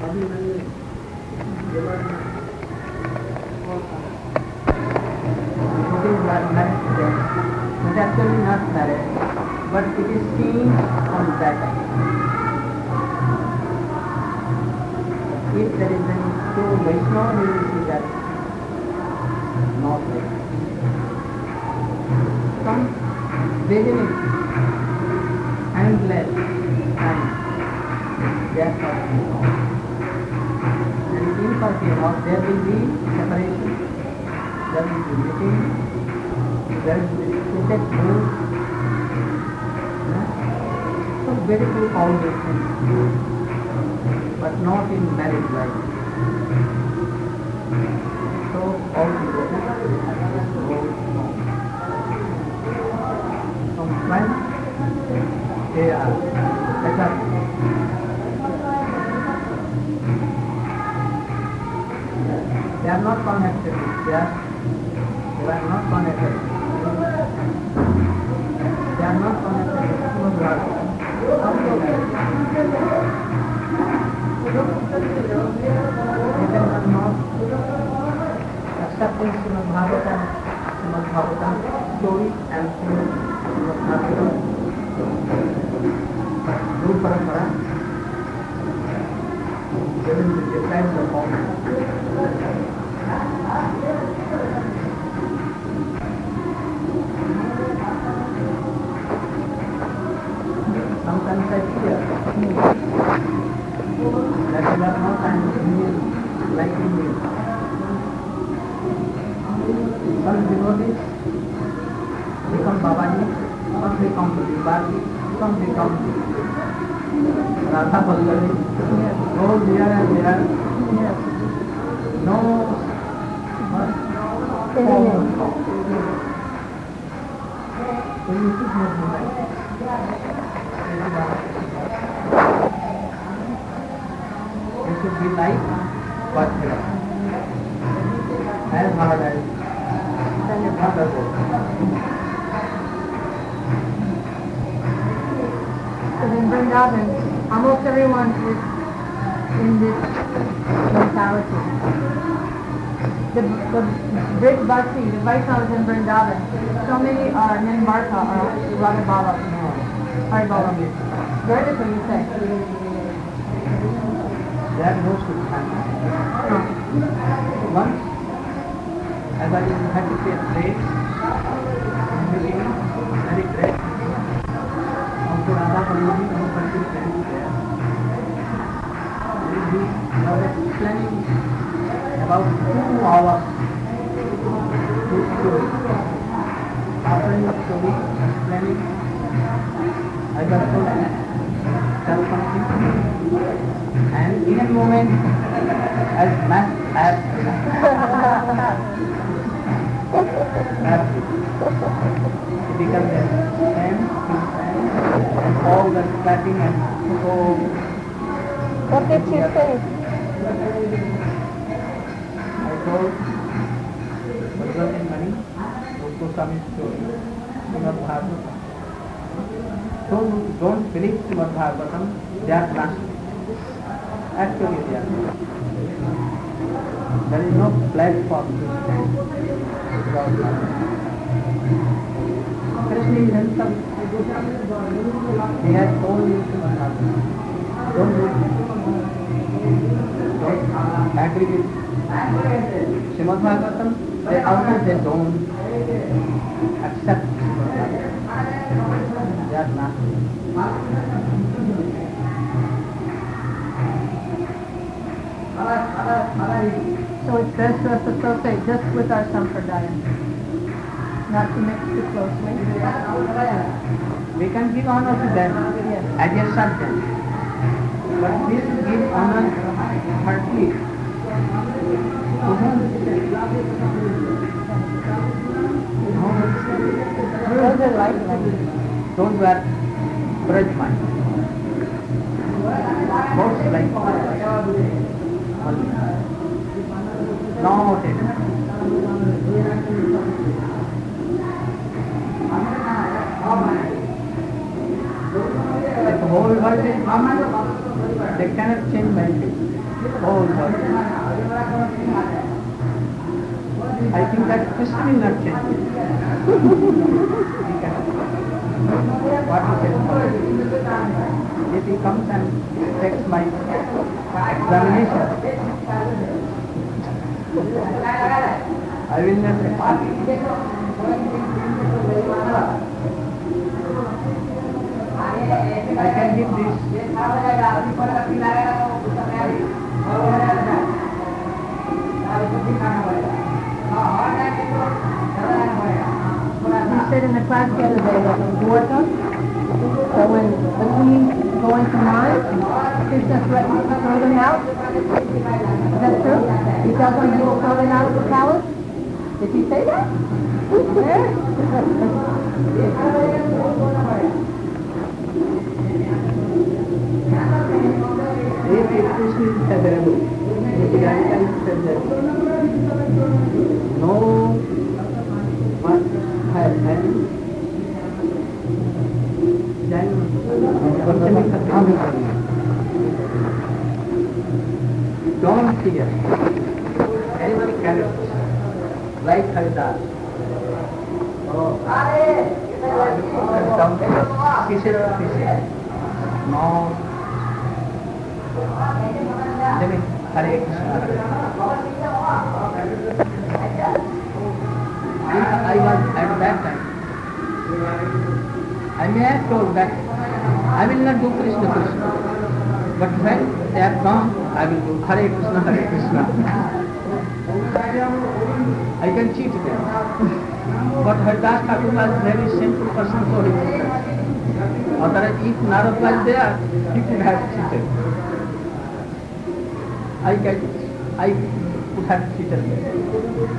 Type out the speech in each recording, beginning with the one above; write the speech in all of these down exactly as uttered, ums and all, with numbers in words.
But actually not married, but it is seen on that eye. If there is any true Vaishnava, we will see that not like that. Some beginning endless and death of and in Fatima there will be separation, there will be meeting, there will be cricket mood, so very few foundations, but not in married life. So all together, some friends, they are better. They are not connected. They are, they are not connected. They are not connected with Srimad Bhagavatam. They are not accepting Srimad Bhagavatam, Srimad Bhagavatam story and Srimad Bhagavatam Guru Parampara. They will be deprived of all. Sometimes I fear that we are not an Indian like Indian. Some devotees become Babaji, some become Babaji, some become Radha Pallavi. Go here and there. No form of thought. So you should not do like that. It should be like but as hard as then you can't go. So in Vrindavan, almost everyone is in this mentality. The, the big bhakti, the Vaishnavas in Vrindavan, so many are Nimbarka or Radha Bala. Hari Bala. Where does what you say? That goes to happen. Once, as I had to say great, very great. Also Radha Pallavi, no particular there. We were explaining about two hours this story. After the story, explaining, I got to tell something, and in a moment, as mass as it becomes the same, and all the clapping and so. What did you say? I told Bhagavad and Mani, also some story, Srimad Bhagavatam. Don't, don't believe Srimad Bhagavatam, they are translated. Actually they are not. There is no platform to stand without Bhagavatam. Krishna is himself. He has told you Srimad Bhagavatam. Don't do it. Don't agree with Srimad Bhagavatam. They also they don't accept Srimad Bhagavatam. They are not. So it's best for us to associate just with our Sampradaya, not to mix too closely. We can give honor to them Yes. as a servant, but we should give honor heartily to whom? Those are like them. Those who are grudge mind. Most like not enough. If the whole world is common, they cannot change my face. whole body. I think that Krishna will not change. He can. What he says, if he comes and takes my examination, I will not accept. I can give this. You said in the class the other day that in Dwarka, so when the queens go into Mars, Krishna threatens to throw them out. Is that true? He tells them he will throw them out of the palace? Did he say that? If Krishna is favorable, the Gita said that no one has any don't fear anyone characters like Haridas. Oh, kisses, kisses. No. Jimmy, Hare Krishna. I was at that time. I may have told that I will not do Krishna Krishna. But when they have gone, I will do Hare Krishna, Hare Krishna. I can cheat them. But Haridas Thakur was a very simple person, so he did that. Otherwise, if Narad was there, he could have cheated. I can, I could have cheated them.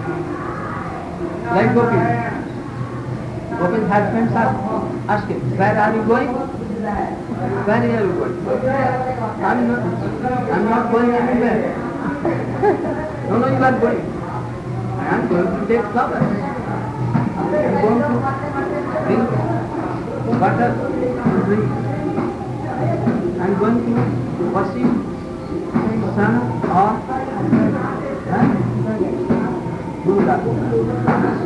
Like Gopi. Gopi's husbands are asking, where are you going? Where are you going? I'm not, I'm not going anywhere. No, no, you are going. I am going to take flowers. I am going to drink water to drink. I am going to worship sun or huh? Durga.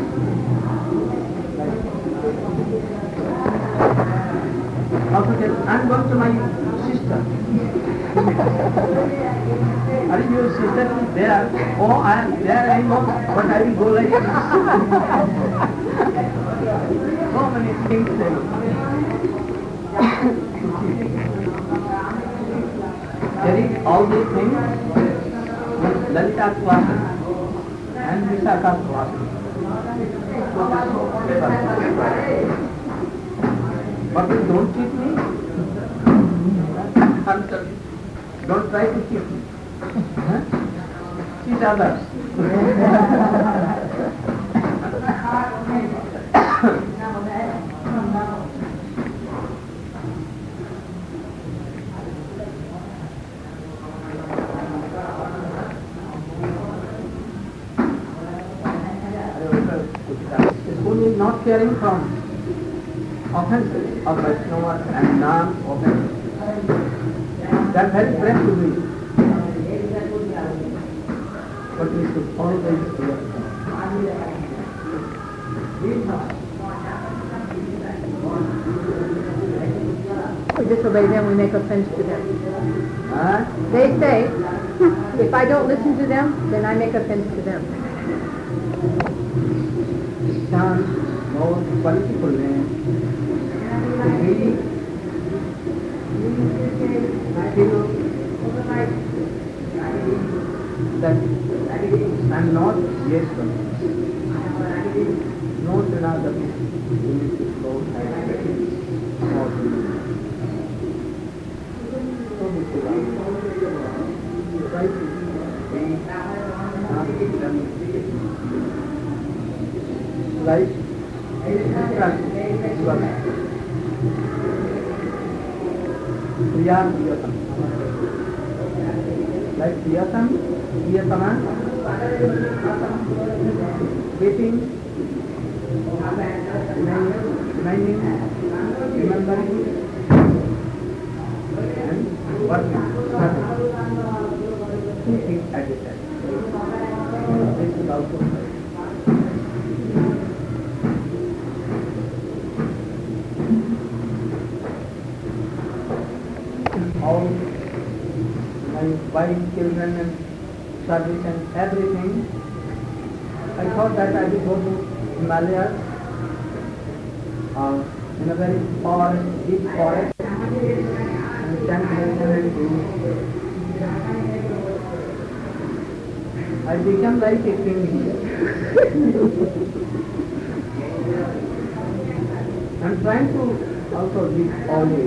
Also tell, I am going to my sister. Are your sister there? Oh, I am there, I know, but I will go like this. So many things there. There all these things, Lalita Swasana and Visakha Swasana. But you don't cheat me. Don't try to cheat me. Huh? Cheat others. School is not caring from offenses of Vaishnava and non-offenses. They are very fresh to me. But we should always be We disobey them, we make offense to them. Huh? They say, if I don't listen to them, then I make offense to them. Ishan knows political name. He feel that I'm not yes one. No another unit to flow and so this is try to be not right Priyam Priyatam. Like Priyatam, Priyatama, waiting, reminding, remembering, and working. edited. This is also right. All my wife, children and service and everything, I thought that I will go to Himalayas, uh, in a very forest, deep forest, and stand meditation and do. I become like a king here. I'm trying to also live always.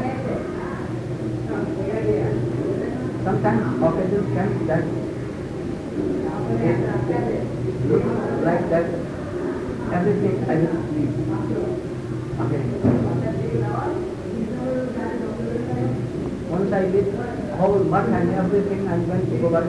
Sometimes occasions can that it look like that everything I will leave again. Once I leave whole much and everything, I'm going to go back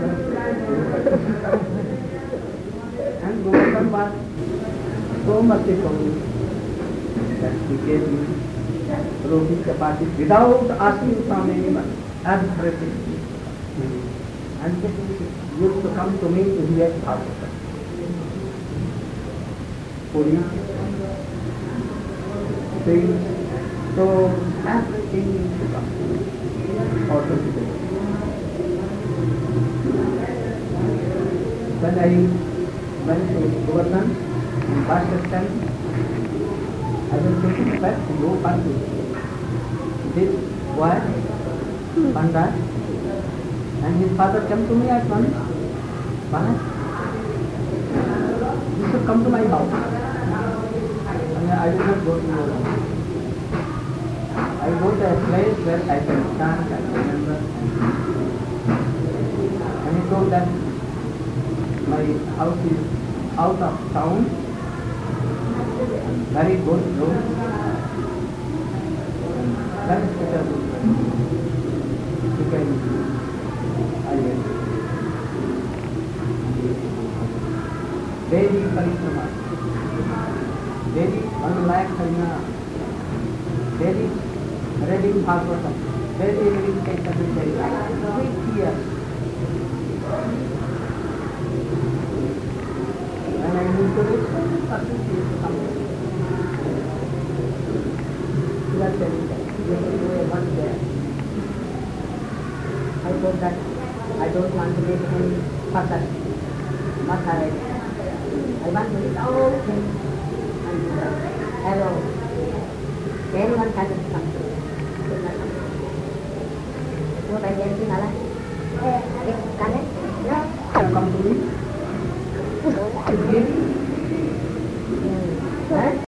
and Govardhan was so merciful that he gave me roti chapati without asking from anyone, everything. And he used to come to me to hear Bhagavatam. Puri, things, so everything used to come. Also today. When I went to Govardhan, in Pakistan, I was thinking back to go back to this boy, Pandit, and his father came to me at once. Why? You should come to my house. And I did not go to your house. I go to a place where I can stand, I remember. And he told that my house is out of town, very good road, and very suitable. You can, I went. Daily Parikrama, daily one lakh Harina, daily reading Bhagavatam, daily reading Chaitanya Charitamrita, three years. When I moved to this, person used to come. That's it. You were there. I thought that I don't want to live in Pasar, Masarai. I want to live all things and hello. Anyone can come to me. What I get in Allah? Can it? Yeah. Come to me.